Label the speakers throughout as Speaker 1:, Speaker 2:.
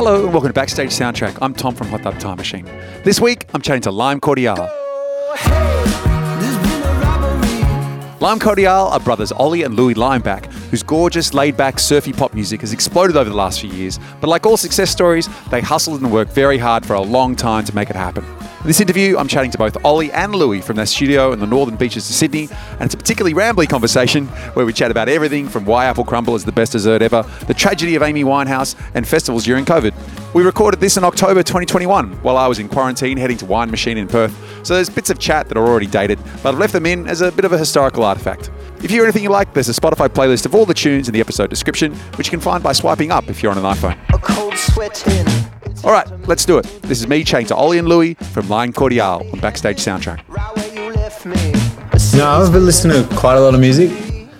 Speaker 1: Hello and welcome to Backstage Soundtrack. I'm Tom from Hot Tub Time Machine. This week, I'm chatting to Lime Cordiale. Lime Cordiale are brothers Ollie and Louis Limeback, whose gorgeous, laid-back, surfy pop music has exploded over the last few years. But like all success stories, they hustled and worked very hard for a long time to make it happen. In this interview, I'm chatting to both Ollie and Louis from their studio in the northern beaches of Sydney, and it's a particularly rambly conversation where we chat about everything from why apple crumble is the best dessert ever, the tragedy of Amy Winehouse, and festivals during COVID. We recorded this in October 2021 while I was in quarantine heading to Wine Machine in Perth, so there's bits of chat that are already dated, but I've left them in as a bit of a historical artefact. If you hear anything you like, there's a Spotify playlist of all the tunes in the episode description, which you can find by swiping up if you're on an iPhone. A cold sweat in. All right, let's do it. This is me chatting to Ollie and Louis from Lime Cordiale on Backstage Soundtrack.
Speaker 2: No, I've been listening to quite a lot of music.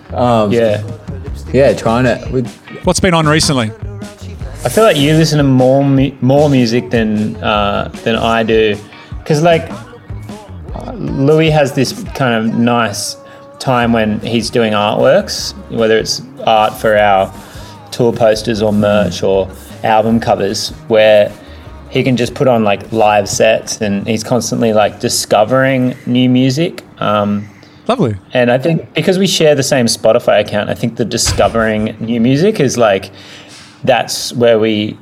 Speaker 2: Yeah, trying it.
Speaker 3: What's been on recently?
Speaker 4: I feel like you listen to more music than I do, because like Louis has this kind of nice time when he's doing artworks, whether it's art for our tour posters or merch or album covers, where he can just put on like live sets and he's constantly like discovering new music.
Speaker 3: Lovely.
Speaker 4: And I think because we share the same Spotify account, I think the discovering new music is like, that's where we're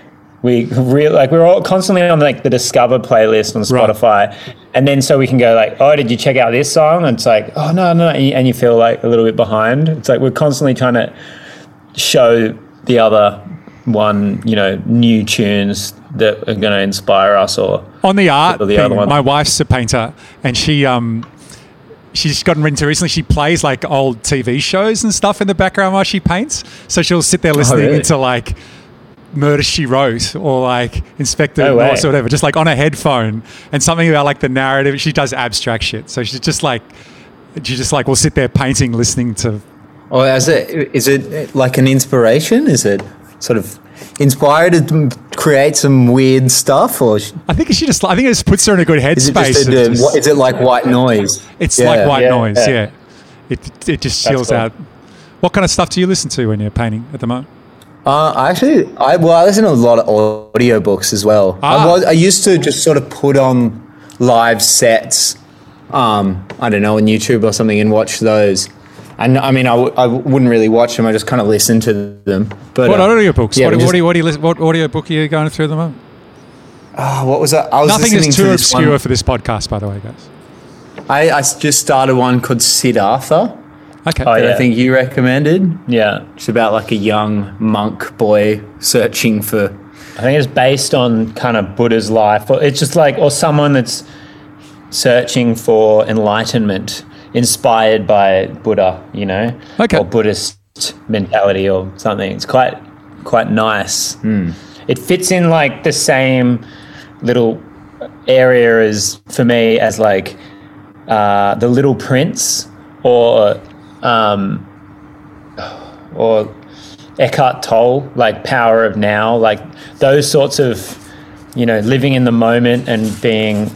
Speaker 4: all constantly on like the Discover playlist on Spotify. Right. And then so we can go like, oh, did you check out this song? And it's like, oh, no. And you feel like a little bit behind. It's like we're constantly trying to show the other one, new tunes that are going to inspire us. Or
Speaker 3: on the art
Speaker 4: the
Speaker 3: thing,
Speaker 4: other one.
Speaker 3: My wife's a painter, and she's gotten into recently. She plays like old TV shows and stuff in the background while she paints. So she'll sit there listening into like Murder, She Wrote or like Inspector Morse or whatever, just like on a headphone, and something about like the narrative. She does abstract shit. So she just will sit there painting, listening to.
Speaker 2: Oh, is it like an inspiration? Is it sort of inspired to create some weird stuff, or
Speaker 3: I think it just puts her in a good headspace.
Speaker 2: Is it like white noise?
Speaker 3: It's like white noise. Yeah. It just chills out. What kind of stuff do you listen to when you're painting at the moment?
Speaker 2: I listen to a lot of audiobooks as well. I used to just sort of put on live sets, I don't know, on YouTube or something and watch those. And I mean, I wouldn't really watch them. I just kind of listen to them. But
Speaker 3: what audiobooks? Yeah, what audiobook are you going through at the moment?
Speaker 2: What was that?
Speaker 3: Nothing is too obscure for this podcast, by the way, guys.
Speaker 2: I just started one called Siddhartha.
Speaker 3: Okay.
Speaker 2: That I think you recommended.
Speaker 4: Yeah.
Speaker 2: It's about like a young monk boy searching for.
Speaker 4: I think it's based on kind of Buddha's life, or it's just like, or someone that's searching for enlightenment, inspired by Buddha,
Speaker 3: okay,
Speaker 4: or Buddhist mentality or something. It's quite nice. It fits in like the same little area as for me as like The Little Prince or Eckhart Tolle, like Power of Now, like those sorts of living in the moment and being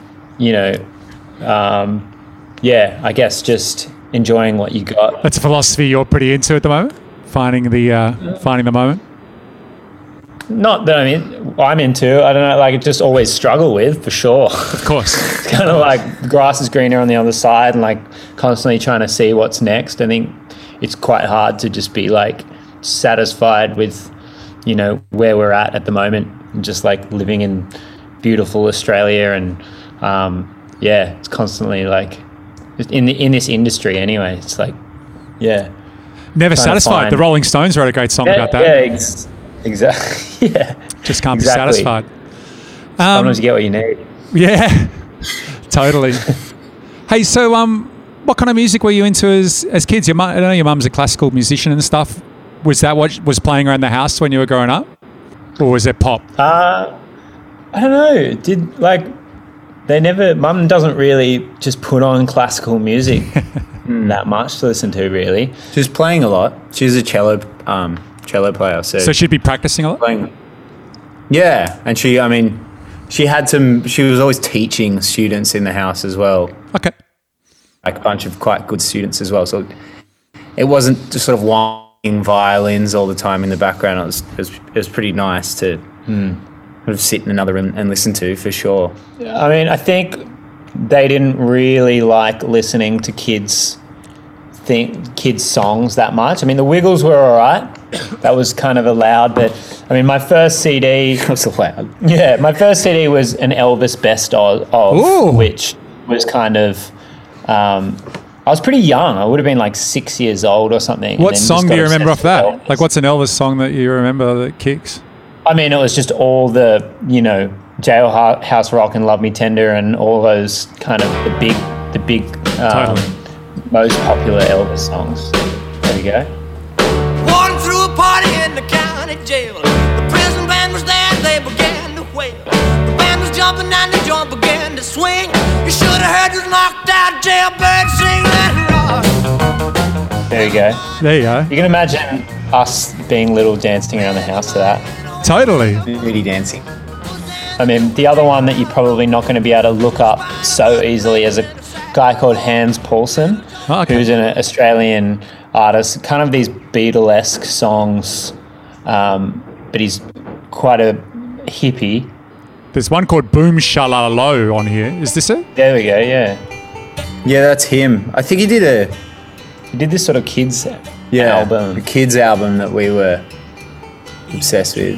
Speaker 4: I guess just enjoying what you got.
Speaker 3: That's a philosophy you're pretty into at the moment, finding the moment.
Speaker 4: Not that I'm into. I don't know, like, just always struggle with, for sure.
Speaker 3: Of course.
Speaker 4: It's kind of like the grass is greener on the other side and like constantly trying to see what's next. I think it's quite hard to just be like satisfied with, where we're at the moment, and just like living in beautiful Australia and it's constantly like in this industry anyway. It's like,
Speaker 3: never satisfied. The Rolling Stones wrote a great song about that.
Speaker 4: Yeah, exactly. Yeah,
Speaker 3: just can't be satisfied.
Speaker 4: Sometimes you get what you need.
Speaker 3: Yeah, totally. Hey, so what kind of music were you into as kids? I know your mum's a classical musician and stuff. Was that what was playing around the house when you were growing up, or was it pop?
Speaker 4: I don't know. Mum doesn't really just put on classical music that much to listen to, really.
Speaker 2: She was playing a lot. She's a cello player.
Speaker 3: So she'd be practicing a lot?
Speaker 2: Yeah, and she was always teaching students in the house as well.
Speaker 3: Okay.
Speaker 2: Like a bunch of quite good students as well. So it wasn't just sort of whining violins all the time in the background. It was pretty nice to Would sit in another room and listen to for sure.
Speaker 4: I mean, I think they didn't really like listening to kids songs that much. I mean, the Wiggles were all right. That was kind of allowed, but I mean, my first CD
Speaker 2: was allowed.
Speaker 4: Yeah, my first CD was an Elvis best of, which was kind of. I was pretty young. I would have been like 6 years old or something.
Speaker 3: What song do you remember off that? Elvis. Like, what's an Elvis song that you remember that kicks?
Speaker 4: I mean, it was just all the, Jailhouse Rock and Love Me Tender and all those kind of the big, most popular Elvis songs. There you go.
Speaker 5: Walking through a party in the county jail. The prison band was there, they began to wail. The band was jumping and the joint began to swing. You should have heard this knocked out jailbird sing that rock.
Speaker 4: There you go.
Speaker 3: There you go.
Speaker 4: You can imagine us being little dancing around the house to that.
Speaker 3: Totally.
Speaker 2: Really dancing.
Speaker 4: I mean, the other one that you're probably not going to be able to look up so easily is a guy called Hans Paulson, who's an Australian artist, kind of these Beatle-esque songs, but he's quite a hippie.
Speaker 3: There's one called Boom Shalalo on here. Is this it?
Speaker 4: There we go, yeah.
Speaker 2: Yeah, that's him. I think he did
Speaker 4: this sort of kids album.
Speaker 2: A kids album that we were obsessed with.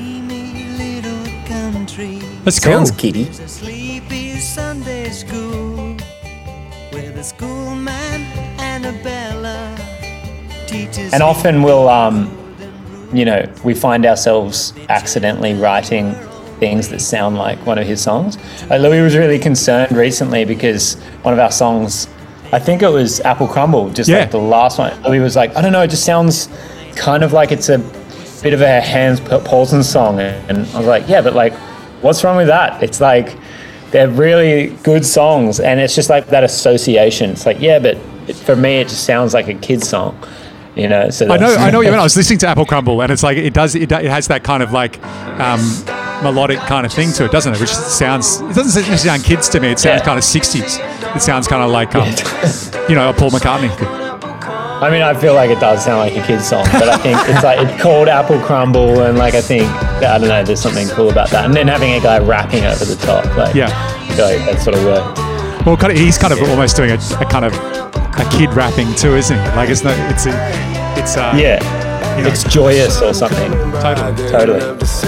Speaker 3: That's cool.
Speaker 2: Sounds kiddie.
Speaker 5: Sleepy Sunday school with a schoolman and a Bella teaches.
Speaker 4: And often we'll, we find ourselves accidentally writing things that sound like one of his songs. Louis was really concerned recently because one of our songs, I think it was Apple Crumble, like the last one. Louis was like, I don't know, it just sounds kind of like it's a bit of a Hans Paulson song. And I was like, yeah, but like, what's wrong with that? It's like, they're really good songs, and it's just like that association. It's like, yeah, but for me, it just sounds like a kid's song, So
Speaker 3: I know what you mean. I was listening to Apple Crumble, and it's like it has that kind of like melodic kind of thing to it, doesn't it? Which it doesn't sound kids to me. It sounds kind of 60s. It sounds kind of like a Paul McCartney.
Speaker 4: I mean, I feel like it does sound like a kid's song, but I think it's called Apple Crumble, and like I think, I don't know, there's something cool about that. And then having a guy rapping over the top, I feel like that sort of worked.
Speaker 3: Well, he's kind of almost doing a kind of a kid rapping too, isn't he? Like it's
Speaker 4: joyous or something. Totally.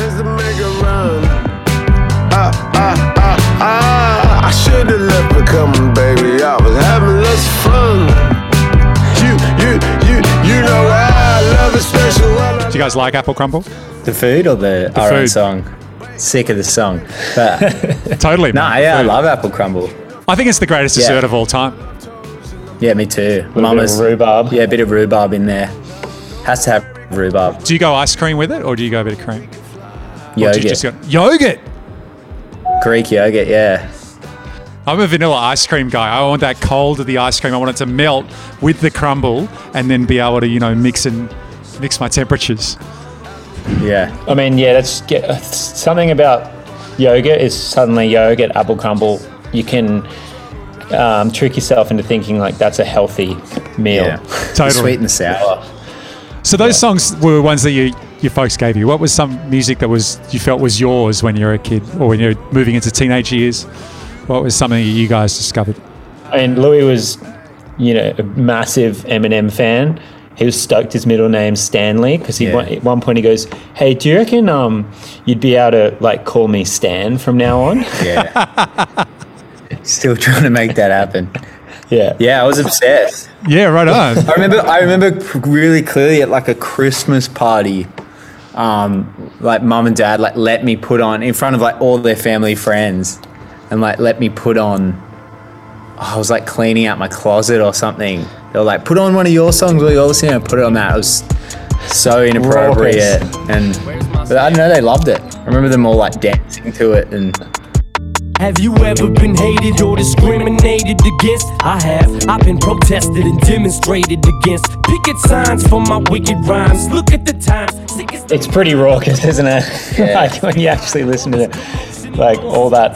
Speaker 6: I should have left her coming, baby. I was having less fun. You know I love it special.
Speaker 3: Do you guys like Apple Crumble?
Speaker 2: The food or the own song? Sick of the song. But
Speaker 3: totally.
Speaker 2: I love Apple Crumble.
Speaker 3: I think it's the greatest dessert of all time.
Speaker 2: Yeah, me too.
Speaker 4: Mama's rhubarb.
Speaker 2: Yeah, a bit of rhubarb in there. Has to have rhubarb.
Speaker 3: Do you go ice cream with it, or do you go a bit of cream?
Speaker 2: Yogurt.
Speaker 3: Yogurt?
Speaker 2: Greek yogurt, yeah.
Speaker 3: I'm a vanilla ice cream guy. I want that cold of the ice cream. I want it to melt with the crumble and then be able to, mix my temperatures.
Speaker 2: Yeah.
Speaker 4: I mean, that's something about yogurt is suddenly yogurt, Apple Crumble. You can trick yourself into thinking like that's a healthy meal.
Speaker 2: Yeah.
Speaker 3: Totally.
Speaker 2: Sweet and sour.
Speaker 3: So those songs were ones that your folks gave you. What was some music that you felt was yours when you were a kid or when you're moving into teenage years? What was something that you guys discovered?
Speaker 4: I mean, Louis was, a massive Eminem fan. He was stoked his middle name's Stanley because at one point he goes, "Hey, do you reckon you'd be able to like call me Stan from now on?"
Speaker 2: Yeah. Still trying to make that happen.
Speaker 4: Yeah.
Speaker 2: Yeah, I was obsessed.
Speaker 3: Yeah, right on.
Speaker 2: I remember really clearly at like a Christmas party, like mum and dad like let me put on in front of like all their family friends. And like let me put on, I was like cleaning out my closet or something. They were like, put on one of your songs while you're listening, and put it on that. It was so inappropriate. But I don't know, they loved it. I remember them all like dancing to it. And
Speaker 7: have you ever been hated or discriminated against? I have. I've been protested and demonstrated against. Picket signs for my wicked rhymes. Look at the times.
Speaker 4: It's pretty raucous, isn't it?
Speaker 2: Yeah.
Speaker 4: Like when you actually listen to it. Like all that,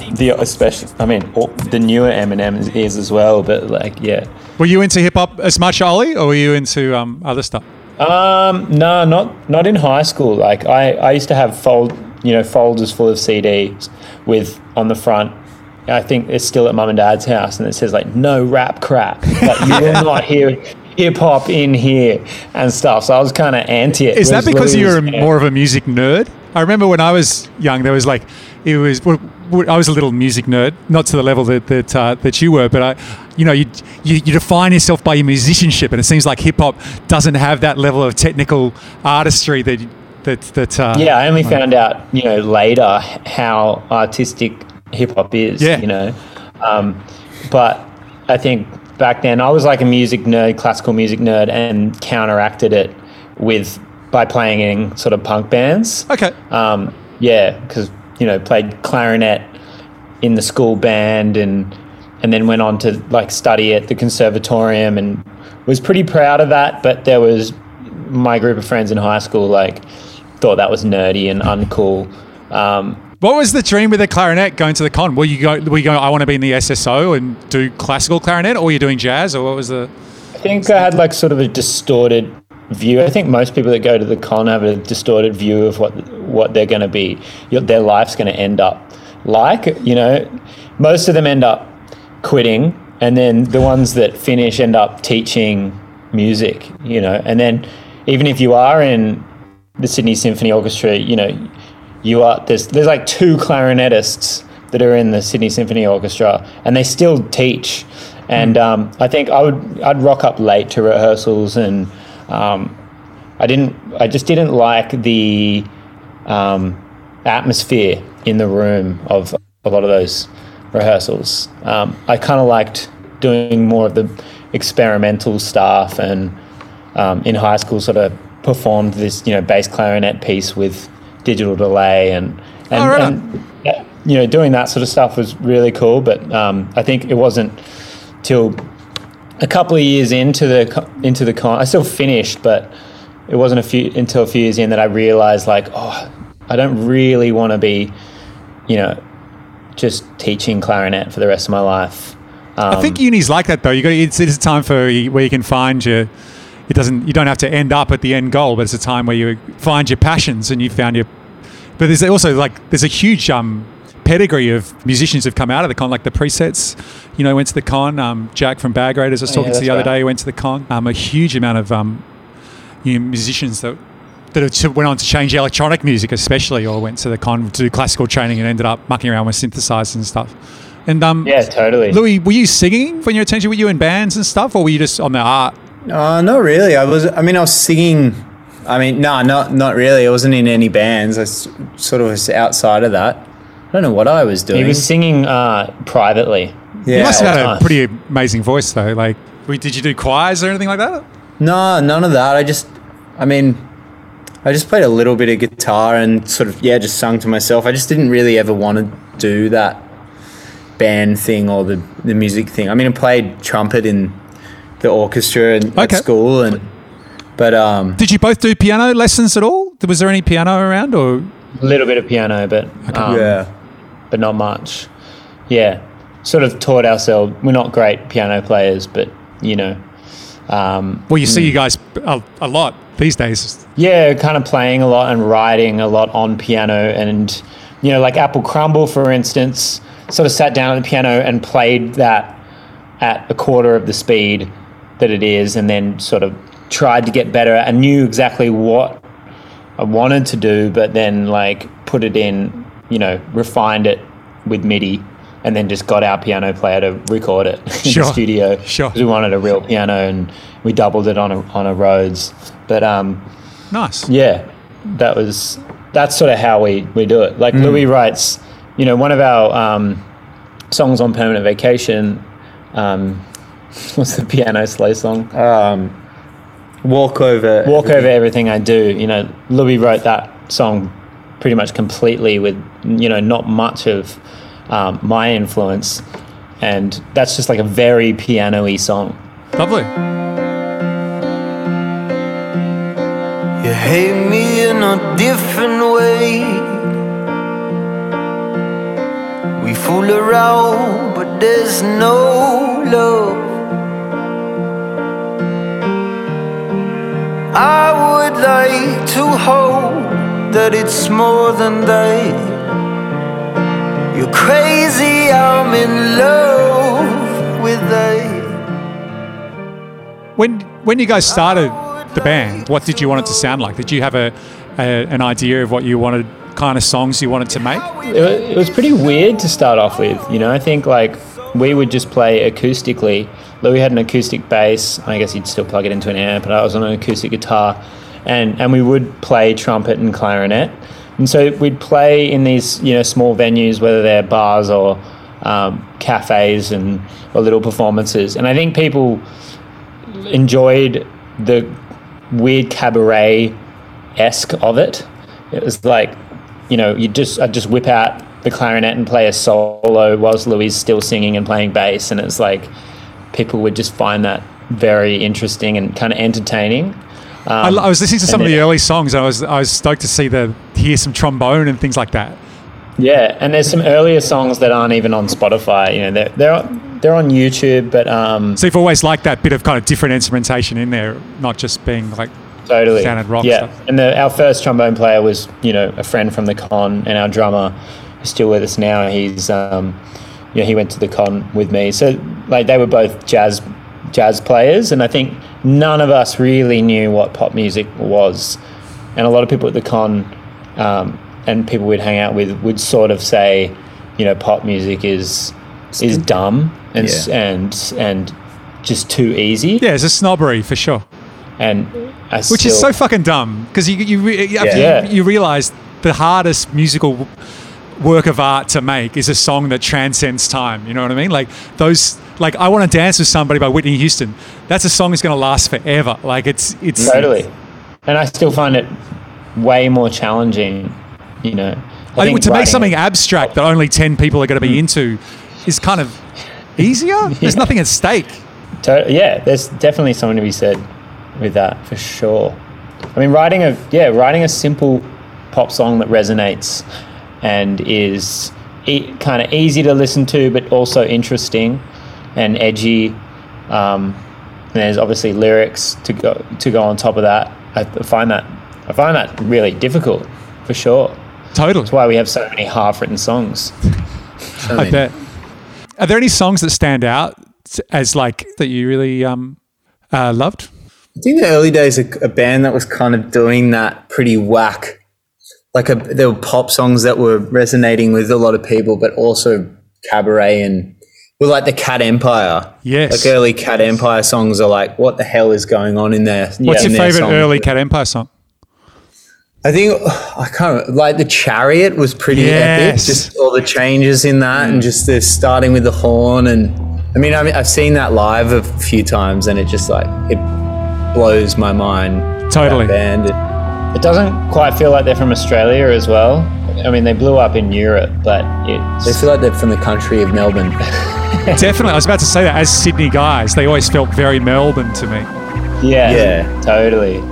Speaker 4: the newer Eminem is as well, but like, yeah.
Speaker 3: Were you into hip hop as much, Ollie, or were you into other stuff?
Speaker 4: No, not in high school. Like I used to have folders full of CDs with on the front. I think it's still at mum and dad's house, and it says like no rap crap. Like you will not hear hip hop in here and stuff. So I was kind of anti it.
Speaker 3: Is that because you're more of a music nerd? I remember when I was young, there was like I was a little music nerd, not to the level that you were, but you define yourself by your musicianship, and it seems like hip hop doesn't have that level of technical artistry that.
Speaker 4: I only found out later how artistic hip hop is.
Speaker 3: Yeah.
Speaker 4: But I think back then I was like a music nerd, classical music nerd, and counteracted it by playing in sort of punk bands.
Speaker 3: Okay.
Speaker 4: Because played clarinet in the school band and then went on to like study at the conservatorium and was pretty proud of that. But there was my group of friends in high school like thought that was nerdy and uncool.
Speaker 3: What was the dream with the clarinet going to the con? Were you going, I want to be in the SSO and do classical clarinet, or were you doing jazz, or what was the...
Speaker 4: I think I had like sort of a distorted view. I think most people that go to the con have a distorted view of what they're going to be, their life's going to end up like. Most of them end up quitting, and then the ones that finish end up teaching music, and then even if you are in the Sydney Symphony Orchestra, there's like 2 clarinetists that are in the Sydney Symphony Orchestra, and they still teach. And I think I'd rock up late to rehearsals, and I just didn't like the atmosphere in the room of a lot of those rehearsals. I kind of liked doing more of the experimental stuff, and in high school sort of performed this bass clarinet piece with digital delay and doing that sort of stuff was really cool. But I think it wasn't till a couple of years into the con. I still finished, but it wasn't until a few years in that I realized like, I don't really want to be just teaching clarinet for the rest of my life.
Speaker 3: I think uni's like that though. It's a time where you can find your. You don't have to end up at the end goal, but it's a time where you find your passions and you found your. But there's also there's a huge pedigree of musicians who've come out of the con, like the Presets. Went to the con. Jack from Bag Raiders, I was talking to the other day, went to the con. A huge amount of musicians that went on to change electronic music, especially, or went to the con to do classical training and ended up mucking around with synthesizers and stuff. And
Speaker 4: yeah, totally.
Speaker 3: Louis, were you singing when you were attention? Were you in bands and stuff, or were you just on the art?
Speaker 2: Not really. I was singing. No, not really. I wasn't in any bands. I sort of was outside of that. I don't know what I was doing.
Speaker 4: He was singing privately.
Speaker 2: Yeah.
Speaker 3: You must have had a pretty amazing voice, though. Like, did you do choirs or anything like that?
Speaker 2: No, none of that. I just played a little bit of guitar and sort of, just sung to myself. I just didn't really ever want to do that band thing or the music thing. I played trumpet in the orchestra at school, but
Speaker 3: did you both do piano lessons at all? Was there any piano around, or
Speaker 4: a little bit of piano, but but not much. Yeah, sort of taught ourselves. We're not great piano players, but
Speaker 3: well, you see you guys a lot these days.
Speaker 4: Yeah, kind of playing a lot and writing a lot on piano, and like Apple Crumble, for instance, sort of sat down at the piano and played that at a quarter of the speed that it is, and then sort of tried to get better and knew exactly what I wanted to do, but then like put it in, refined it with MIDI, and then just got our piano player to record it in the studio.
Speaker 3: Sure.
Speaker 4: Because we wanted a real piano, and we doubled it on a Rhodes. But
Speaker 3: nice.
Speaker 4: Yeah, that's sort of how we do it. Like Louis writes, one of our songs on Permanent Vacation. What's the piano slow song?
Speaker 2: Walk Over
Speaker 4: Everything I Do. Louis wrote that song pretty much completely with, not much of my influence. And that's just like a very piano-y song.
Speaker 3: Lovely.
Speaker 6: You hate me in a different way. We fool around, but there's no love. I would like to hold that it's more than they. You're crazy, I'm in love with they.
Speaker 3: When you guys started the band, what did you want it to sound like? Did you have an idea of what you wanted, kind of songs you wanted to make?
Speaker 4: It was pretty weird to start off with, you know. I think like we would just play acoustically. Louis had an acoustic bass. I guess he'd still plug it into an amp, and I was on an acoustic guitar, and we would play trumpet and clarinet. And so we'd play in these, you know, small venues, whether they're bars or cafes or little performances. And I think people enjoyed the weird cabaret-esque of it. It was like, you know, I'd just whip out the clarinet and play a solo whilst Louis is still singing and playing bass, and it's like people would just find that very interesting and kind of entertaining.
Speaker 3: I was listening to some of the early songs. I was stoked to hear some trombone and things like that.
Speaker 4: Yeah, and there's some earlier songs that aren't even on Spotify. You know, they're on YouTube, but
Speaker 3: so you've always liked that bit of kind of different instrumentation in there, not just being like
Speaker 4: totally
Speaker 3: standard rock stuff.
Speaker 4: And our first trombone player was, you know, a friend from the Con, and our drummer, who's still with us now, he's he went to the Con with me. So like they were both jazz players, and I think none of us really knew what pop music was. And a lot of people at the Con and people we'd hang out with would sort of say, you know, pop music is dumb and just too easy.
Speaker 3: Yeah, it's a snobbery for sure.
Speaker 4: And
Speaker 3: which is so fucking dumb, because you realise the hardest musical work of art to make is a song that transcends time. You know what I mean? Like those, like I Want to Dance with Somebody by Whitney Houston. That's a song that's going to last forever. Like it's
Speaker 4: totally. And I still find it way more challenging. You know,
Speaker 3: I think to make something abstract that only 10 people are going to be into is kind of easier. There's nothing at stake.
Speaker 4: Yeah, there's definitely something to be said with that for sure. I mean, writing a simple pop song that resonates and is kind of easy to listen to, but also interesting and edgy. And there's obviously lyrics to go on top of that. I find that really difficult for sure.
Speaker 3: Totally.
Speaker 4: That's why we have so many half-written songs.
Speaker 3: I bet. Are there any songs that stand out as like that you really loved?
Speaker 2: I think the early days, a band that was kind of doing that pretty whack. Like there were pop songs that were resonating with a lot of people, but also cabaret and were like the Cat Empire.
Speaker 3: Yes.
Speaker 2: Like early Cat Empire songs are like, what the hell is going on in there?
Speaker 3: What's your favourite early Cat Empire song?
Speaker 2: I think like the Chariot was pretty epic. Just all the changes in that and just the starting with the horn. And I mean, I've seen that live a few times and it just like, it blows my mind.
Speaker 3: Totally.
Speaker 2: That band.
Speaker 4: It doesn't quite feel like they're from Australia as well. I mean, they blew up in Europe, but
Speaker 2: they feel like they're from the country of Melbourne.
Speaker 3: Definitely. I was about to say that. As Sydney guys, they always felt very Melbourne to me.
Speaker 4: Yeah, totally.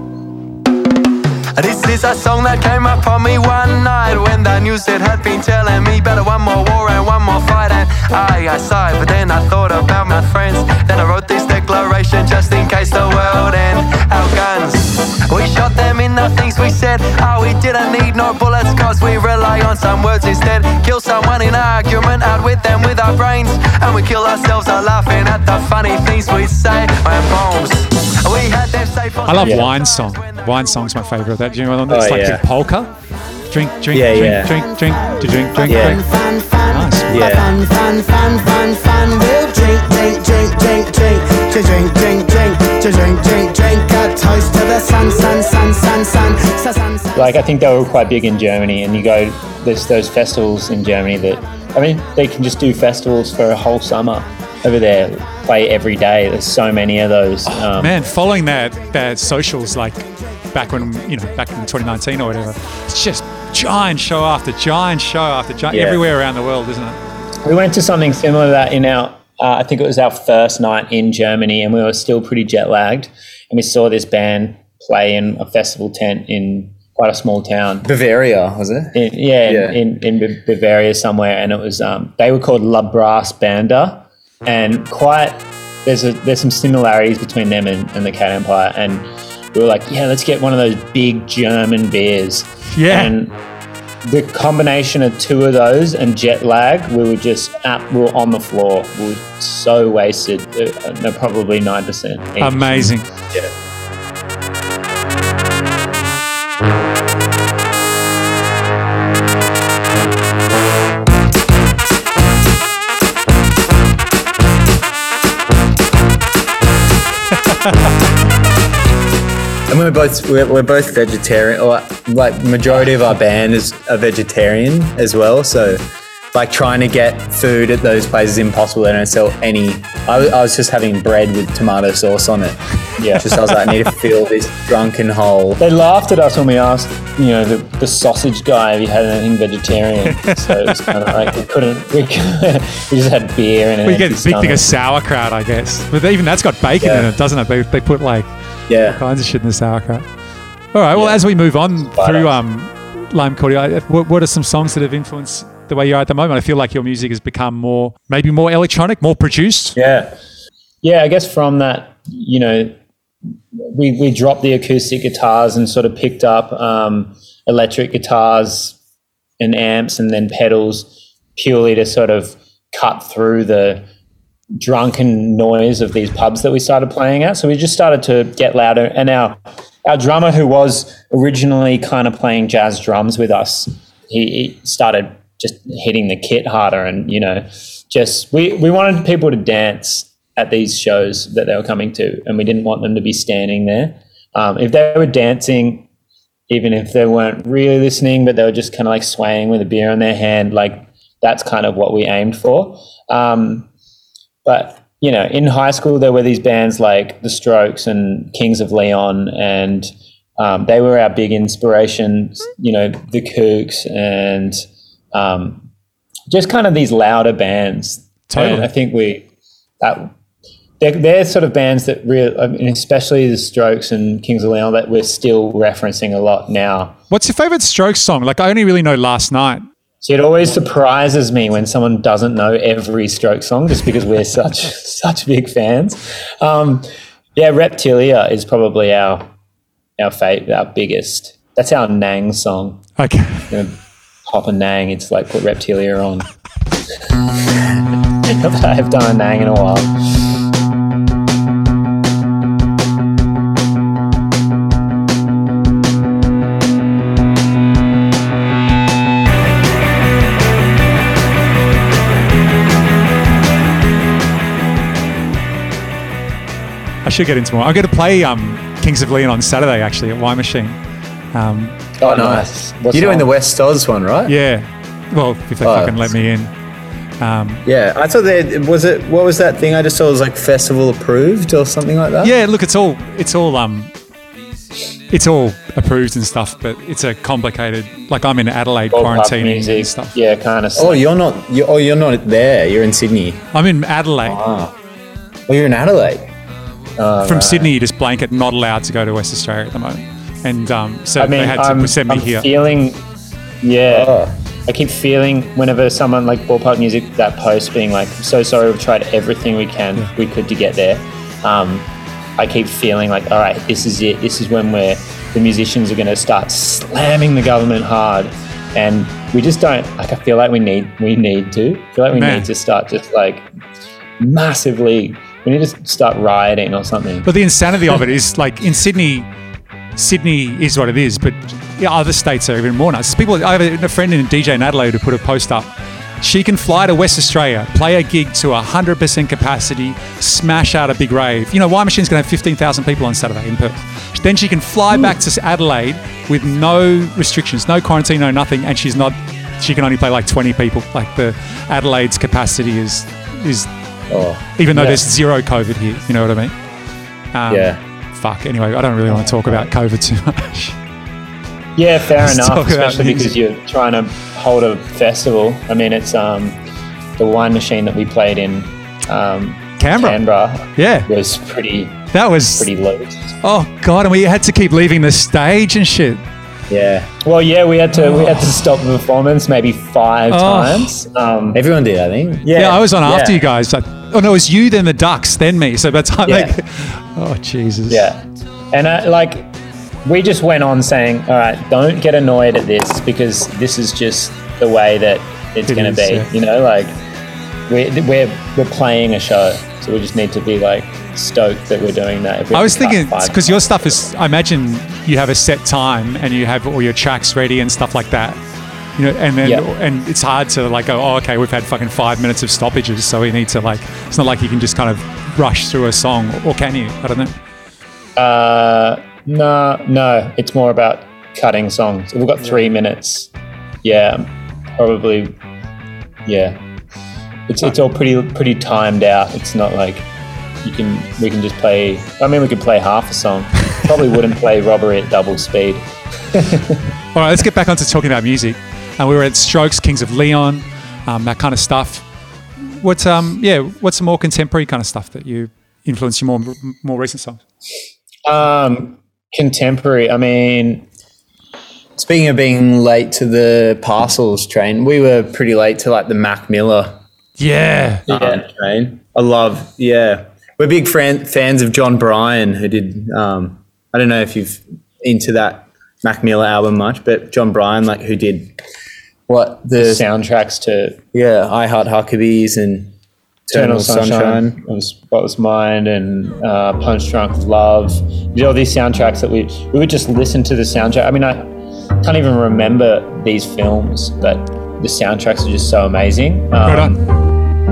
Speaker 8: This is a song that came up on me one night when the news it had been telling me better one more war and one more fight. And I sighed, but then I thought about my friends. Then I wrote this declaration just in case the world end. Our guns, we shot them in the things we said. We didn't need no bullets cause we rely on some words instead. Kill someone in argument, out with them with our brains. And we kill ourselves laughing at the funny things we say. When bombs, we had them safe.
Speaker 3: I love Wine Song. Wine Song's my favourite. That, do you know what it's like? The polka. Drink, drink, drink, drink, drink, to drink, drink, drink.
Speaker 5: Fun, fun,
Speaker 3: nice.
Speaker 5: fun, fun, fun, fun, fun. We'll drink, drink, drink, drink, drink, to drink, drink, drink, to drink, drink, drink. A toast to the sun, sun, sun, sun, sun, sun, sun.
Speaker 4: Like I think they were quite big in Germany, and you go, there's those festivals in Germany that, I mean, they can just do festivals for a whole summer over there, play every day. There's so many of those.
Speaker 3: Man, following that socials like back in 2019 or whatever, it's just giant show after giant show after giant everywhere around the world, isn't it?
Speaker 4: We went to something similar to that in our, I think it was our first night in Germany, and we were still pretty jet lagged, and we saw this band play in a festival tent in quite a small town.
Speaker 2: Bavaria, was it?
Speaker 4: In Bavaria somewhere, and it was they were called La Brass Banda, and there's some similarities between them and the Cat Empire, and we were like, yeah, let's get one of those big German beers.
Speaker 3: Yeah.
Speaker 4: And the combination of two of those and jet lag, we were on the floor. We were so wasted. No, probably 9%. Each.
Speaker 3: Amazing.
Speaker 4: Yeah.
Speaker 2: And we're both vegetarian, or like majority of our band is a vegetarian as well. So like trying to get food at those places is impossible. They don't sell any. I was just having bread with tomato sauce on it.
Speaker 4: Yeah.
Speaker 2: I was like, I need to fill this drunken hole.
Speaker 4: They laughed at us when we asked, the sausage guy if he had anything vegetarian. So it was kind of like we just had beer and
Speaker 3: We get a big thing of sauerkraut, I guess. But even that's got bacon in it, doesn't it? They put all kinds of shit in the sauerkraut. All right, well, as we move on through Lime Cordiale, what are some songs that have influenced the way you are at the moment? I feel like your music has become maybe more electronic, more produced.
Speaker 4: Yeah. Yeah, I guess from that, we dropped the acoustic guitars and sort of picked up electric guitars and amps and then pedals purely to sort of cut through the drunken noise of these pubs that we started playing at. So we just started to get louder. And our drummer, who was originally kind of playing jazz drums with us, he started just hitting the kit harder. And, we wanted people to dance at these shows that they were coming to, and we didn't want them to be standing there. If they were dancing, even if they weren't really listening, but they were just kind of like swaying with a beer in their hand, like that's kind of what we aimed for. But, in high school, there were these bands like The Strokes and Kings of Leon, and they were our big inspirations, The Kooks and just kind of these louder bands.
Speaker 3: Totally.
Speaker 4: And I think they're sort of bands that especially The Strokes and Kings of Leon, that we're still referencing a lot now.
Speaker 3: What's your favourite Strokes song? Like, I only really know Last Night.
Speaker 4: See, it always surprises me when someone doesn't know every Strokes song, just because we're such big fans. Reptilia is probably our biggest. That's our Nang song.
Speaker 3: Okay.
Speaker 4: Pop a Nang, it's like put Reptilia on. I've done a Nang in a while.
Speaker 3: I should get into more. I'm going to play Kings of Leon on Saturday, actually, at Y Machine.
Speaker 2: Nice. You're doing the West Oz one, right?
Speaker 3: Yeah. Well, if they fucking let me in.
Speaker 2: Yeah, I thought what was that thing I just saw? It was like festival approved or something like that?
Speaker 3: Yeah, look, it's all approved and stuff, but it's a complicated, like I'm in Adelaide quarantining and stuff.
Speaker 4: Yeah, kind of.
Speaker 2: Oh, you're not there. You're in Sydney.
Speaker 3: I'm in Adelaide.
Speaker 2: Oh, you're in Adelaide.
Speaker 3: From Sydney, you just blanket not allowed to go to West Australia at the moment. And they had to send me here.
Speaker 4: I keep feeling whenever someone like Ballpark Music, that post being like, so sorry, we've tried everything we could to get there. I keep feeling like, all right, this is it. This is when the musicians are going to start slamming the government hard. And we just don't, like, I feel like we need to start just like massively, we need to start rioting or something.
Speaker 3: But the insanity of it is, like, in Sydney is what it is, but other states are even more nuts. I have a friend in DJ in Adelaide who put a post up. She can fly to West Australia, play a gig to 100% capacity, smash out a big rave. Y Machine's going to have 15,000 people on Saturday in Perth. Then she can fly back to Adelaide with no restrictions, no quarantine, no nothing, and she can only play like 20 people. Like, the Adelaide's capacity is even though there's zero COVID here, you know what I mean? Fuck. Anyway, I don't really want to talk about COVID too much.
Speaker 4: Yeah, fair enough. Especially because you're trying to hold a festival. I mean, it's the Y Machine that we played in Canberra.
Speaker 3: Yeah,
Speaker 4: was pretty.
Speaker 3: That was
Speaker 4: pretty low.
Speaker 3: Oh god, and we had to keep leaving the stage and shit.
Speaker 4: Yeah. Well, yeah, we had to stop the performance maybe 5 times.
Speaker 2: Everyone did, I think.
Speaker 3: Yeah, I was on after you guys. Oh no, it was you, then the Ducks, then me. So by the time oh Jesus.
Speaker 4: Yeah. And we just went on saying, all right, don't get annoyed at this because this is just the way that it's going to be. Yeah. You know, like we're playing a show, so we just need to be like stoked that we're doing that.
Speaker 3: I was thinking because your stuff is, I imagine you have a set time and you have all your tracks ready and stuff like that. You know, and then and it's hard to like go, oh, okay, we've had fucking 5 minutes of stoppages, so we need to like. It's not like you can just kind of rush through a song, or can you? I don't know.
Speaker 4: No, it's more about cutting songs. We've got 3 minutes. Yeah, probably. Yeah, it's all pretty timed out. It's not like we can just play. I mean, we could play half a song. Probably wouldn't play Robbery at double speed.
Speaker 3: All right, let's get back onto talking about music. We were at Strokes, Kings of Leon, that kind of stuff. What's some more contemporary kind of stuff that you influence your more recent songs?
Speaker 4: Contemporary, I mean...
Speaker 2: Speaking of being late to the Parcels train, we were pretty late to like the Mac Miller train. We're big fans of John Bryan, who did, I don't know if you've into that Mac Miller album much, but John Bryan, like who did the
Speaker 4: soundtracks to
Speaker 2: I Heart Huckabees and Eternal Sunshine.
Speaker 4: What Was Mine and Punch Drunk Love. You know, all these soundtracks that we would just listen to the soundtrack. I mean, I can't even remember these films, but the soundtracks are just so amazing.
Speaker 3: Right on.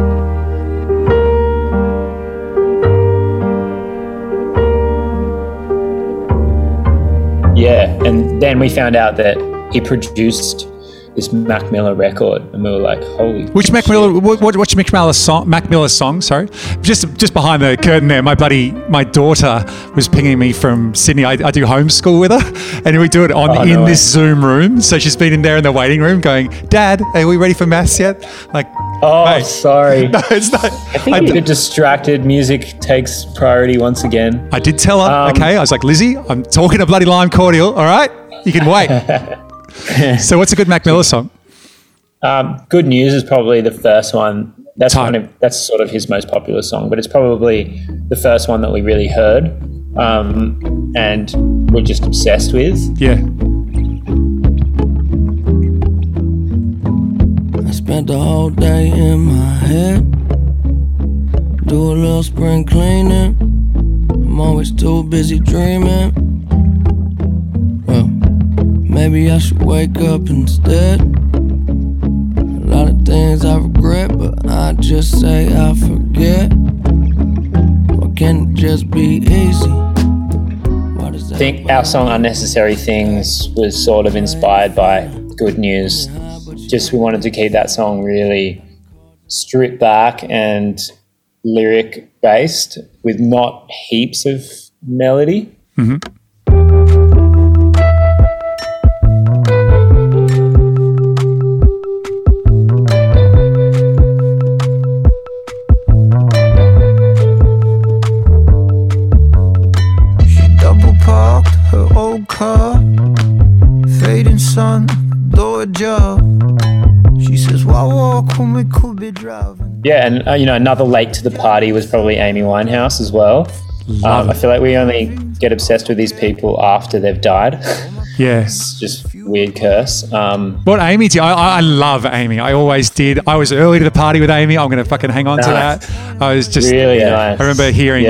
Speaker 4: Yeah, and then we found out that he produced this Mac Miller record, and we were like, "Holy!"
Speaker 3: Which Mac Miller? What's Mac Miller's song? Sorry, just behind the curtain there. My daughter was pinging me from Sydney. I do homeschool with her, and we do it in this Zoom room. So she's been in there in the waiting room, going, "Dad, are we ready for maths yet?" Like,
Speaker 4: mate, sorry,
Speaker 3: no, it's not.
Speaker 4: I think you get distracted. Music takes priority once again.
Speaker 3: I did tell her. Okay, I was like, Lizzie, I'm talking to bloody Lime Cordial. All right, you can wait. So what's a good Mac Miller song?
Speaker 4: Good News is probably the first one. That's sort of his most popular song, but it's probably the first one that we really heard and we're just obsessed with.
Speaker 3: Yeah.
Speaker 9: I spent the whole day in my head, do a little spring cleaning. I'm always too busy dreaming. Well, maybe I should wake up instead. A lot of things I regret, but I just say I forget. Or can it just be easy?
Speaker 4: I think our song Unnecessary Things was sort of inspired by Good News. Just we wanted to keep that song really stripped back and lyric based with not heaps of melody.
Speaker 3: Mm-hmm.
Speaker 9: Car, fading sun, door ajar. She says, "Why walk when we could be driving?"
Speaker 4: Yeah, and another late to the party was probably Amy Winehouse as well. I feel like we only get obsessed with these people after they've died.
Speaker 3: Yeah,
Speaker 4: it's just weird curse.
Speaker 3: What Amy did, I love Amy. I always did. I was early to the party with Amy. I'm going to fucking hang on to that. I was just
Speaker 4: really nice.
Speaker 3: I remember hearing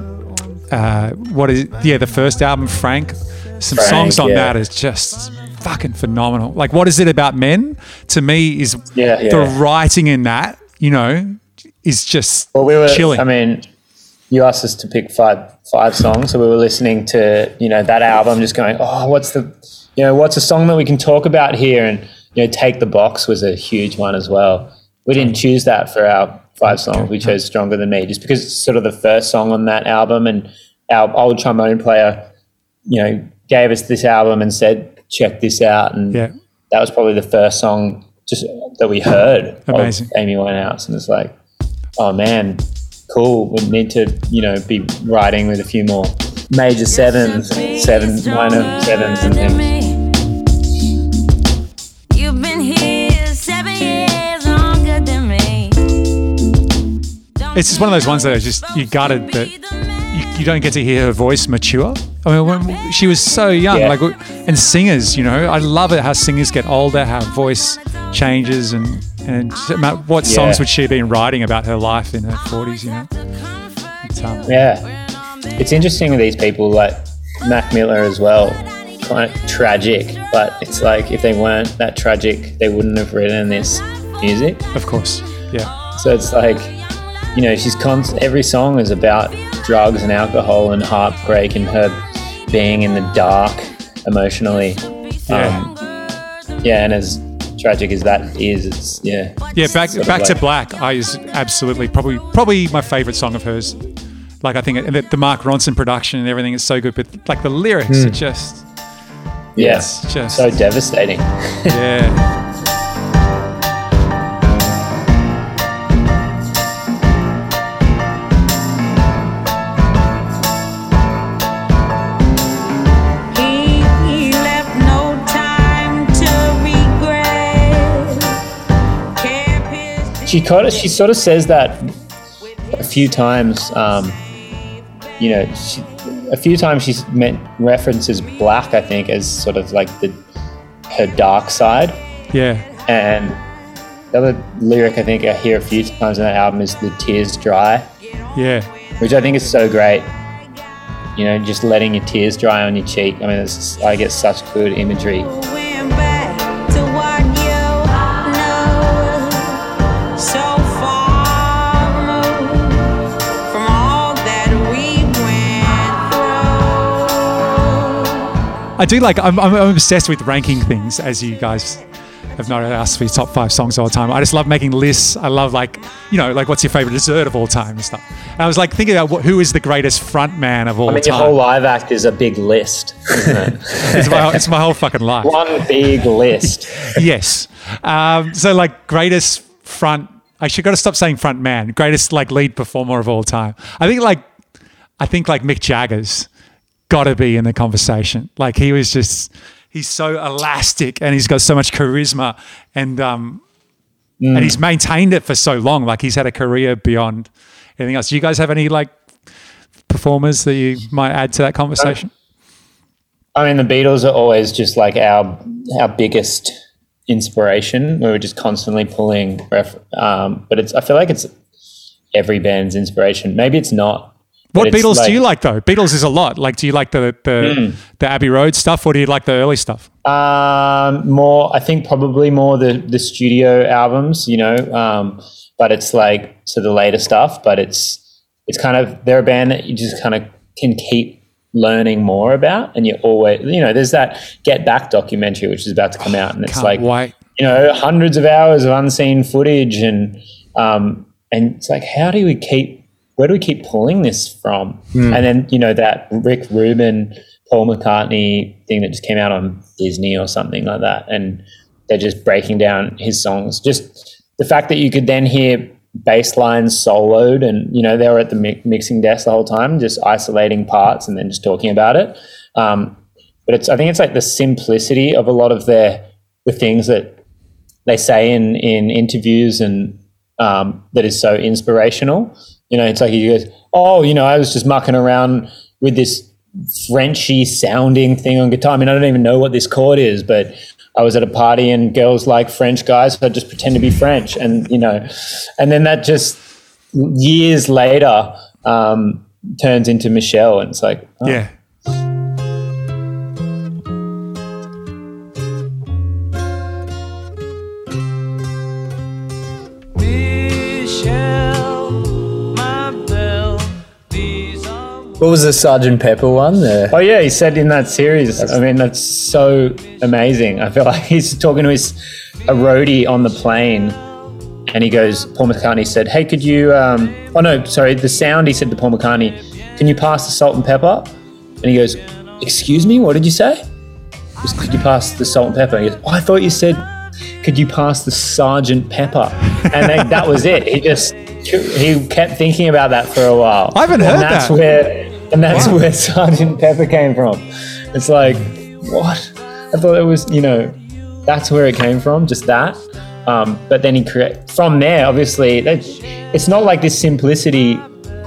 Speaker 3: the first album, Frank. Some songs on that is just fucking phenomenal. Like, what is it about men? To me, is the writing in that, is just chilling.
Speaker 4: I mean, you asked us to pick five songs, so we were listening to that album, just going, oh, what's a song that we can talk about here? And Take the Box was a huge one as well. We didn't choose that for our 5 songs. We chose Stronger Than Me, just because it's sort of the first song on that album, and our old trombone player, gave us this album and said, check this out. And that was probably the first song just that we heard of Amy Winehouse. And it's like, oh man, cool. We need to, be writing with a few more major minor sevens and things.
Speaker 10: You've been here 7 years longer than me.
Speaker 3: It's just one of those ones that are just, you don't get to hear her voice mature. I mean, when she was so young,
Speaker 4: Yeah.
Speaker 3: like, and singers, you know, I love it how singers get older, how voice changes, and what songs would she have been writing about her life in her 40s, you know?
Speaker 4: It's interesting with these people like Mac Miller as well. Kind of tragic, but it's like if they weren't that tragic, they wouldn't have written this music.
Speaker 3: Of course, yeah.
Speaker 4: So it's like, you know, she's every song is about drugs and alcohol and heartbreak and her being in the dark emotionally. And as tragic as that is, it's
Speaker 3: Back to Black is absolutely probably my favorite song of hers. Like, I think the Mark Ronson production and everything is so good, but like the lyrics are just it's just
Speaker 4: so devastating.
Speaker 3: Yeah.
Speaker 10: He left no time to regret.
Speaker 4: She sort of says that a few times. You know, a few times she's references black, I think, as sort of like her dark side.
Speaker 3: Yeah.
Speaker 4: And the other lyric I think I hear a few times in that album is "The tears dry."
Speaker 3: Yeah.
Speaker 4: Which I think is so great. You know, just letting your tears dry on your cheek. I mean, I get such good imagery.
Speaker 10: Went back to what you know, so far removed from all that we went through.
Speaker 3: I do like, I'm obsessed with ranking things, as you guys have not asked for your top 5 songs all the time. I just love making lists. I love, like, you know, like, what's your favorite dessert of all time and stuff. And I was like thinking about who is the greatest front man of all time.
Speaker 4: Your whole live act is a big list, isn't it?
Speaker 3: it's my whole fucking life.
Speaker 4: One big list.
Speaker 3: Yes. So, like, greatest front. I should got to stop saying front man. Greatest, like, lead performer of all time. I think Mick Jagger's got to be in the conversation. Like, he's so elastic and he's got so much charisma, and he's maintained it for so long. Like, he's had a career beyond anything else. Do you guys have any, like, performers that you might add to that conversation?
Speaker 4: I mean, the Beatles are always just like our biggest inspiration. We were just constantly pulling but I feel like it's every band's inspiration. Maybe it's not.
Speaker 3: What Beatles do you like, though? Beatles is a lot. Like, do you like the Abbey Road stuff, or do you like the early stuff?
Speaker 4: More, I think probably more the studio albums, you know, but it's like, so the later stuff, but it's kind of, they're a band that you just kind of can keep learning more about, and you always, you know, there's that Get Back documentary, which is about to come out, and it's like,
Speaker 3: wait.
Speaker 4: You know, hundreds of hours of unseen footage, and it's like, where do we keep pulling this from? And then, you know, that Rick Rubin, Paul McCartney thing that just came out on Disney or something like that, and they're just breaking down his songs. Just the fact that you could then hear bass lines soloed, and, you know, they were at the mixing desk the whole time, just isolating parts and then just talking about it. But I think it's like the simplicity of a lot of the things that they say in interviews, and that is so inspirational. You know, it's like he goes, oh, you know, I was just mucking around with this Frenchy sounding thing on guitar. I mean, I don't even know what this chord is, but I was at a party and girls like French guys, so I just pretend to be French. And, you know, and then that just years later turns into Michelle, and it's like, oh.
Speaker 3: Yeah.
Speaker 2: What was the Sgt. Pepper one?
Speaker 4: Oh, yeah, he said in that series. I mean, that's so amazing. I feel like he's talking to a roadie on the plane, and he goes, Paul McCartney said, hey, could you, the sound, he said to Paul McCartney, can you pass the salt and pepper? And he goes, excuse me, what did you say? He goes, could you pass the salt and pepper? And he goes, oh, I thought you said, could you pass the Sgt. Pepper? And then that was it. He kept thinking about that for a while.
Speaker 3: I haven't heard that.
Speaker 4: That's where Sgt. Pepper came from. It's like, what? I thought it was, you know, that's where it came from, just that. But then from there, obviously, it's not like this simplicity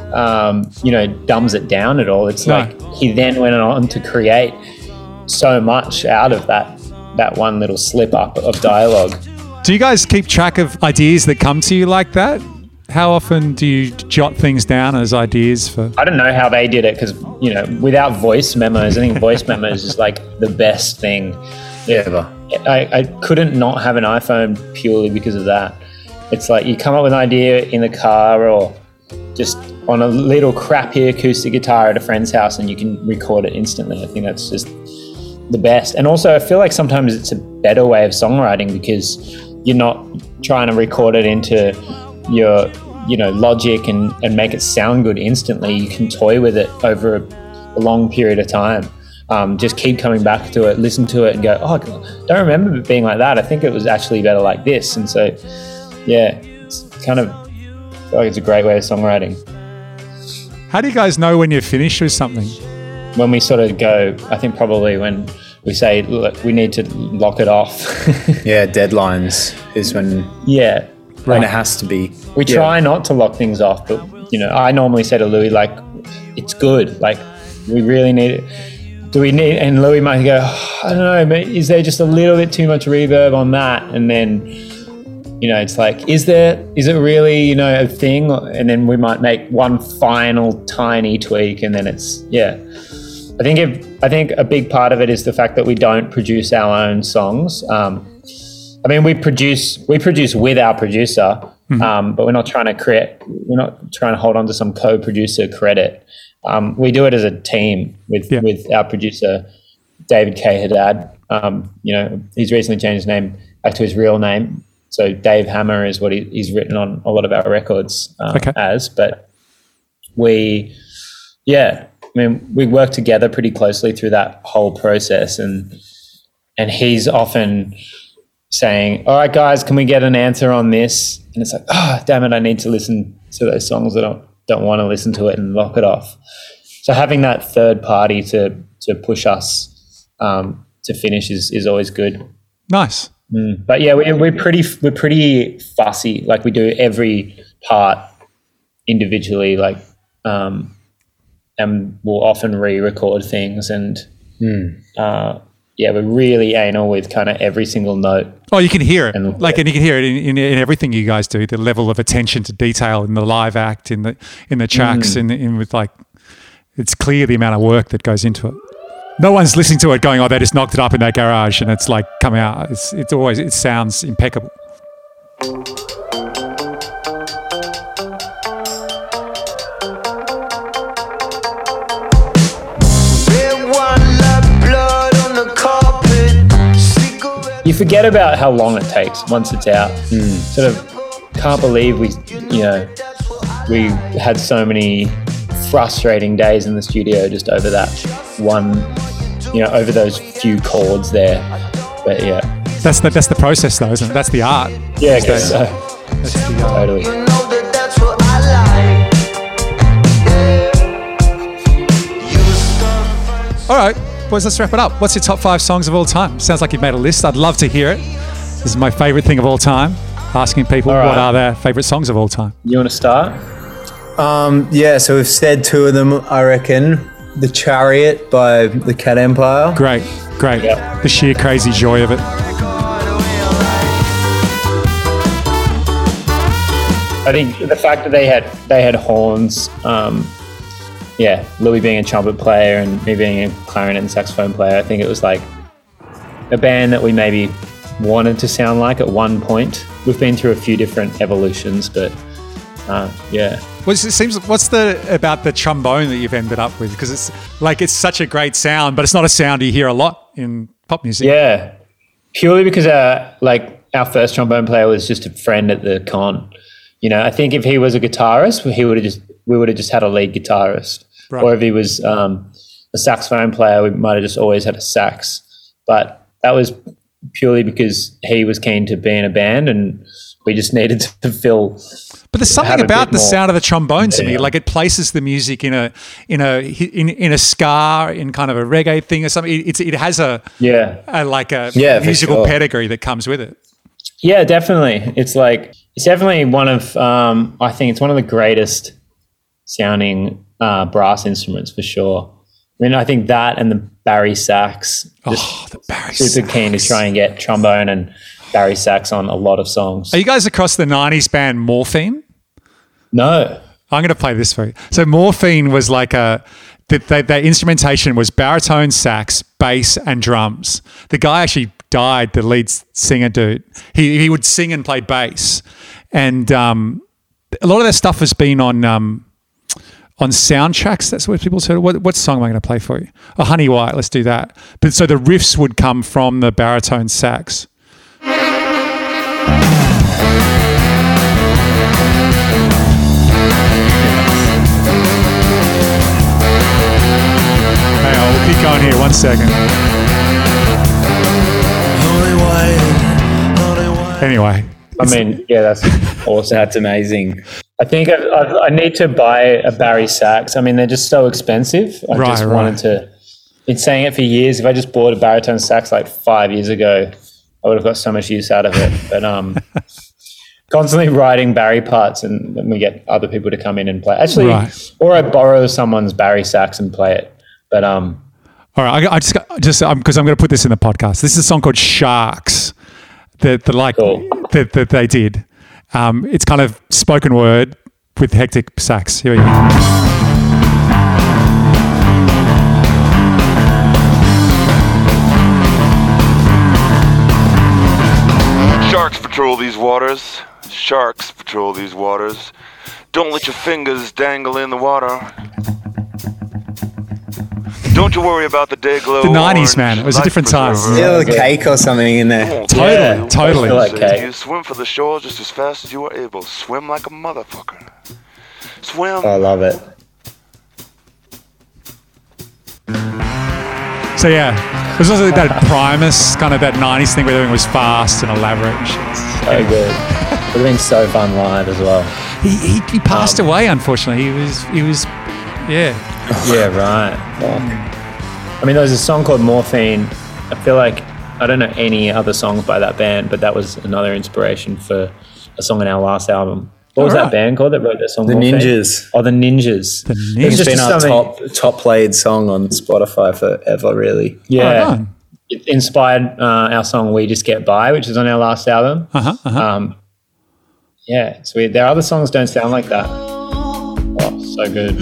Speaker 4: dumbs it down at all. It's like he then went on to create so much out of that one little slip up of dialogue.
Speaker 3: Do you guys keep track of ideas that come to you like that? How often do you jot things down as ideas for?
Speaker 4: I don't know how they did it because, without voice memos, I think voice memos is like the best thing ever. I couldn't not have an iPhone purely because of that. It's like you come up with an idea in the car or just on a little crappy acoustic guitar at a friend's house and you can record it instantly. I think that's just the best. And also I feel like sometimes it's a better way of songwriting because you're not trying to record it into your Logic and make it sound good instantly. You can toy with it over a long period of time. Just keep coming back to it, listen to it and go, oh, don't remember it being like that. I think it was actually better like this. And so, yeah, it's kind of, I feel like it's a great way of songwriting.
Speaker 3: How do you guys know when you're finished with something?
Speaker 4: When we sort of go, I think probably when we say, look, we need to lock it off.
Speaker 2: Yeah, deadlines is when...
Speaker 4: Yeah.
Speaker 2: When it has to be.
Speaker 4: We try not to lock things off, but, I normally say to Louis, like, it's good. Like, we really need it. Do we need... And Louis might go, I don't know, but is there just a little bit too much reverb on that? And then, it's like, is it really, a thing? And then we might make one final tiny tweak and then it's, I think a big part of it is the fact that we don't produce our own songs. We produce with our producer, but we're not trying to hold on to some co-producer credit. We do it as a team with our producer, David K. Haddad. He's recently changed his name back to his real name. So Dave Hammer is what he's written on a lot of our records as, but we work together pretty closely through that whole process and he's often saying, all right, guys, can we get an answer on this? And it's like, oh, damn it, I need to listen to those songs. I don't want to listen to it and lock it off. So having that third party to push us to finish is always good.
Speaker 3: Nice.
Speaker 4: But yeah, we're pretty fussy. Like we do every part individually, like, and we'll often re-record things and, we're really anal with kind of every single note.
Speaker 3: Oh, you can hear it. And you can hear it in everything you guys do. The level of attention to detail in the live act, in the tracks, it's clear the amount of work that goes into it. No one's listening to it going, oh, they just knocked it up in that garage and it's like come out. It sounds impeccable.
Speaker 4: You forget about how long it takes once it's out. Sort of can't believe we had so many frustrating days in the studio just over that one, over those few chords there. But yeah,
Speaker 3: that's the process though, isn't it? That's the art.
Speaker 4: Yeah, I guess so.
Speaker 3: That's the art.
Speaker 4: Totally.
Speaker 3: All right. Boys, let's wrap it up. What's your top 5 songs of all time? Sounds like you've made a list. I'd love to hear it. This is my favourite thing of all time, asking people what are their favourite songs of all time.
Speaker 4: You want to start?
Speaker 2: So we've said 2 of them, I reckon. The Chariot by the Cat Empire.
Speaker 3: Great.
Speaker 4: Yep.
Speaker 3: The sheer crazy joy of it.
Speaker 4: I think the fact that they had horns, Louis being a trumpet player and me being a clarinet and saxophone player, I think it was like a band that we maybe wanted to sound like at one point. We've been through a few different evolutions, but
Speaker 3: What's about the trombone that you've ended up with? Because it's such a great sound, but it's not a sound you hear a lot in pop music.
Speaker 4: Yeah, purely because our first trombone player was just a friend at the con. I think if he was a guitarist, we would have just had a lead guitarist. Right. Or if he was a saxophone player, we might have just always had a sax. But that was purely because he was keen to be in a band and we just needed to fill.
Speaker 3: But there's something about the sound of the trombone to me, like it places the music in a ska, in kind of a reggae thing or something. It has a musical pedigree that comes with it.
Speaker 4: Yeah, definitely. It's definitely one of I think it's one of the greatest sounding brass instruments for sure. I mean, I think that and the Barry sax.
Speaker 3: The Barry
Speaker 4: super keen to try and get trombone and Barry sax on a lot of songs.
Speaker 3: Are you guys across the 90s band Morphine?
Speaker 4: No.
Speaker 3: I'm going to play this for you. So Morphine was like their instrumentation was baritone sax, bass, and drums. The guy actually died, the lead singer dude. He would sing and play bass. And a lot of their stuff has been on soundtracks. That's what people said. What song am I going to play for you? Honey White. Let's do that. But so the riffs would come from the baritone sax. Hang on, we'll keep going here. 1 second. Anyway.
Speaker 4: I mean, yeah, that's awesome.
Speaker 2: That's amazing.
Speaker 4: I think I need to buy a Barry sax. I mean, they're just so expensive. I just wanted to. Been saying it for years. If I just bought a baritone sax like 5 years ago, I would have got so much use out of it. But constantly writing Barry parts, and then we get other people to come in and play. Actually, or I borrow someone's Barry sax and play it. But
Speaker 3: all right, I just because I'm going to put this in the podcast. This is a song called Sharks that they did. It's kind of spoken word with hectic sax. Here we go.
Speaker 11: Sharks patrol these waters. Sharks patrol these waters. Don't let your fingers dangle in the water. Don't you worry about the day glow.
Speaker 3: The 90s, man. It was a different time.
Speaker 2: Still a cake or something in there.
Speaker 3: Totally.
Speaker 4: Like cake.
Speaker 11: You swim for the shore just as fast as you are able. Swim like a motherfucker. Swim.
Speaker 2: I love it.
Speaker 3: So yeah, there's also that Primus, kind of that 90s thing where everything was fast and elaborate and shit.
Speaker 4: So good. It would have been so fun live as well.
Speaker 3: He passed away, unfortunately. He was yeah.
Speaker 4: Yeah, right. I mean, there was a song called Morphine. I feel like I don't know any other songs by that band, but that was another inspiration for a song in our last album. What was that band called that wrote that song?
Speaker 2: The
Speaker 4: Morphine?
Speaker 2: Ninjas.
Speaker 4: Oh, the Ninjas.
Speaker 2: It's been our top played song on Spotify forever, really.
Speaker 4: Yeah. It inspired our song We Just Get By, which is on our last album. Yeah, it's weird. Their other songs don't sound like that. Oh, so good.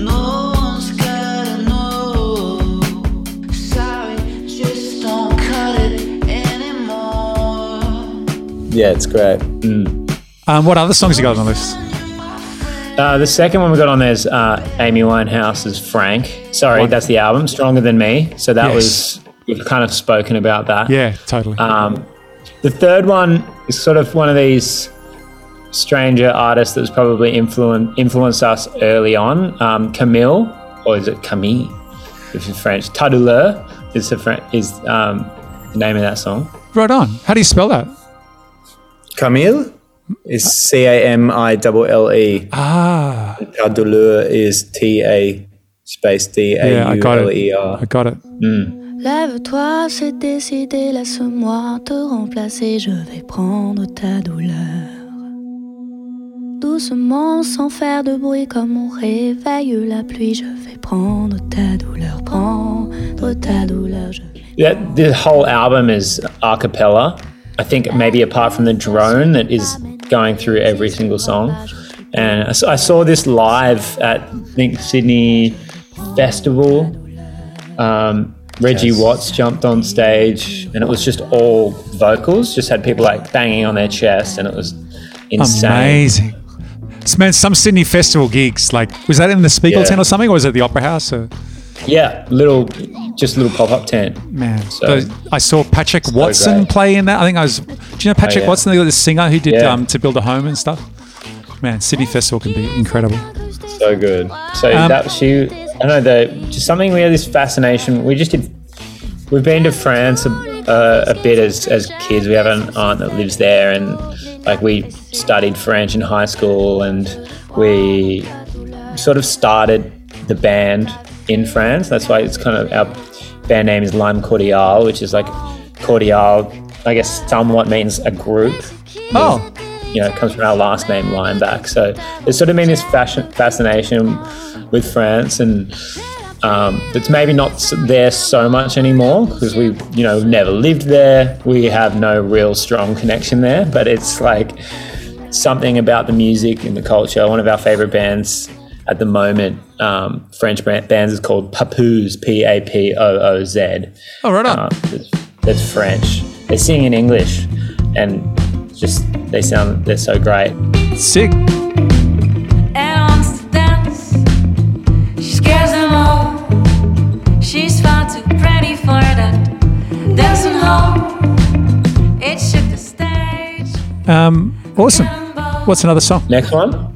Speaker 2: Yeah, it's great.
Speaker 3: What other songs you got on the list?
Speaker 4: The second one we got on there is Amy Winehouse's Frank. Sorry, that's the album, Stronger Than Me. So that was, we've kind of spoken about that.
Speaker 3: Yeah, totally.
Speaker 4: The third one is sort of one of these stranger artists that's probably influenced us early on. Camille, or is it Camille, if it's French? Tadouleur is the name of that song.
Speaker 3: Right on. How do you spell that?
Speaker 2: Camille is Camille. Tadouleur is TADAULER.
Speaker 3: Yeah, I got it.
Speaker 10: Lève-toi, c'est décidé, laisse-moi te remplacer, je vais prendre ta douleur. Doucement, sans faire de bruit, comme on réveille la pluie, je vais prendre ta douleur, prendre ta douleur.
Speaker 4: The whole album is a cappella. I think maybe apart from the drone that is going through every single song. And I saw this live at, I think, Sydney Festival. Reggie Watts jumped on stage and it was just all vocals, just had people like banging on their chest and it was insane.
Speaker 3: Amazing. Man, some Sydney Festival gigs, like, was that in the Spiegel tent or something, or was it the Opera House? Or?
Speaker 4: Yeah, little pop-up tent.
Speaker 3: Man, so I saw Patrick Watson play in that. I think do you know Patrick Watson, the singer who did To Build a Home and stuff? Man, Sydney Festival can be incredible.
Speaker 4: So good. So I don't know, just something, we had this fascination. We've been to France a bit as kids. We have an aunt that lives there, and like we studied French in high school, and we sort of started the band in France. That's why it's kind of, our band name is Lime Cordiale, which is like cordial, I guess somewhat means a group. comes from our last name, Lineback. So there's sort of been this fascination with France, and it's maybe not there so much anymore because we've never lived there. We have no real strong connection there, but it's like something about the music and the culture. One of our favorite bands at the moment, French bands, is called Papooz, P-A-P-O-O-Z.
Speaker 3: Oh, right on.
Speaker 4: That's French. They sing in English, and just they're so great.
Speaker 3: Sick.
Speaker 10: Elle wants to dance. She scares them all. She's far too pretty for that dancing hall. It shook the stage.
Speaker 3: Awesome. What's another song?
Speaker 4: Next one?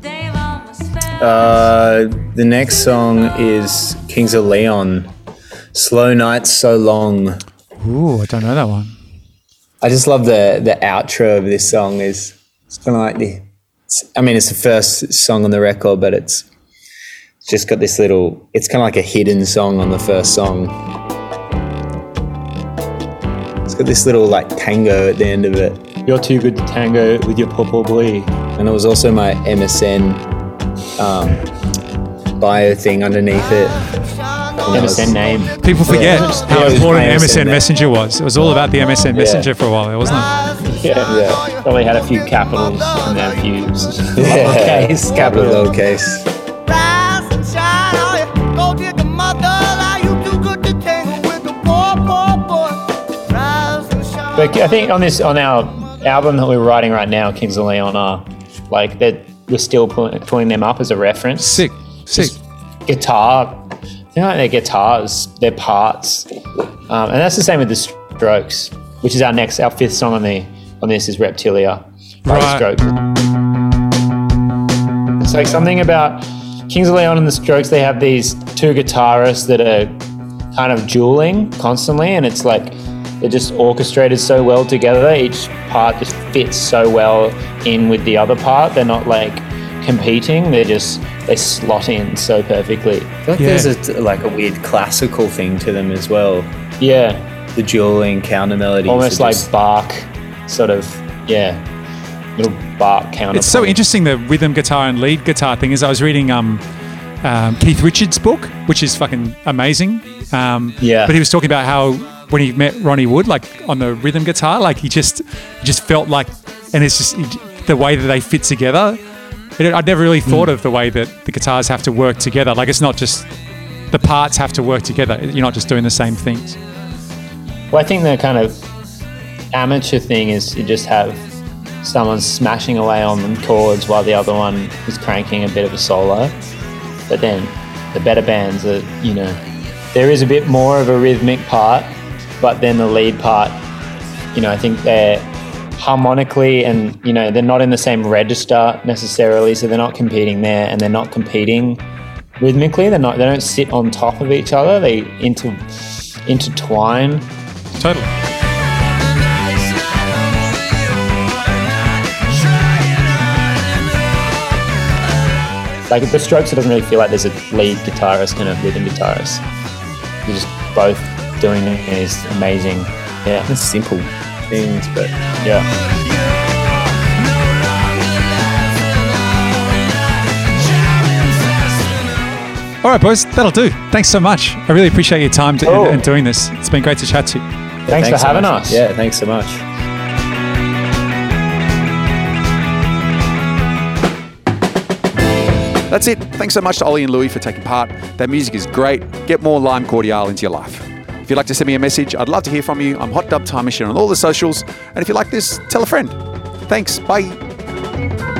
Speaker 2: The next song is Kings of Leon, Slow Nights So Long.
Speaker 3: Ooh, I don't know that one.
Speaker 2: I just love the outro of this song. It's kind of like it's the first song on the record, but it's just got this little, it's kind of like a hidden song on the first song. It's got this little like tango at the end of it.
Speaker 4: You're too good to tango with your popo boy.
Speaker 2: And it was also my MSN bio thing underneath it.
Speaker 4: MSN name.
Speaker 3: People forget how important MSN
Speaker 2: MSN
Speaker 3: Messenger was. It was all about the MSN Messenger for a while, wasn't it?
Speaker 4: Yeah. Probably had a few capitals and then a few
Speaker 2: lowercase. Capital lowercase.
Speaker 4: But I think on our album that we're writing right now, Kings of Leon, are like that. We're still putting them up as a reference.
Speaker 3: Sick.
Speaker 4: Guitar. They're like their guitars, their parts, and that's the same with the Strokes, which is our fifth song on this is Reptilia by the Strokes. It's like something about Kings of Leon and the Strokes. They have these two guitarists that are kind of dueling constantly, and it's like they're just orchestrated so well together. Each part just fits so well in with the other part. They're not like competing. They slot in so perfectly.
Speaker 2: I feel like there's a weird classical thing to them as well.
Speaker 4: Yeah.
Speaker 2: The dueling counter melodies.
Speaker 4: Almost like Bach, sort of, little Bach counter.
Speaker 3: It's so interesting, the rhythm guitar and lead guitar thing. Is I was reading Keith Richards' book, which is fucking amazing. But he was talking about how when he met Ronnie Wood, like on the rhythm guitar, like he just felt like, and it's just the way that they fit together. I'd never really thought of the way that the guitars have to work together. Like it's not just the parts have to work together. You're not just doing the same things.
Speaker 4: Well, I think the kind of amateur thing is you just have someone smashing away on the chords while the other one is cranking a bit of a solo. But then the better bands are, there is a bit more of a rhythmic part, but then the lead part, I think they're harmonically and, they're not in the same register necessarily, so they're not competing there, and they're not competing rhythmically. They don't sit on top of each other. They intertwine.
Speaker 3: Totally.
Speaker 4: Like the Strokes, it doesn't really feel like there's a lead guitarist and a rhythm guitarist. They're just both doing these amazing,
Speaker 2: it's simple things, but
Speaker 3: All right, boys, that'll do. Thanks so much. I really appreciate your time in doing this. It's been great to chat to you.
Speaker 4: Thanks for having us.
Speaker 2: Yeah, thanks so much.
Speaker 1: That's it. Thanks so much to Ollie and Louis for taking part. Their music is great. Get more Lime Cordiale into your life. If you'd like to send me a message, I'd love to hear from you. I'm Hot Dub Time Machine on all the socials. And if you like this, tell a friend. Thanks. Bye.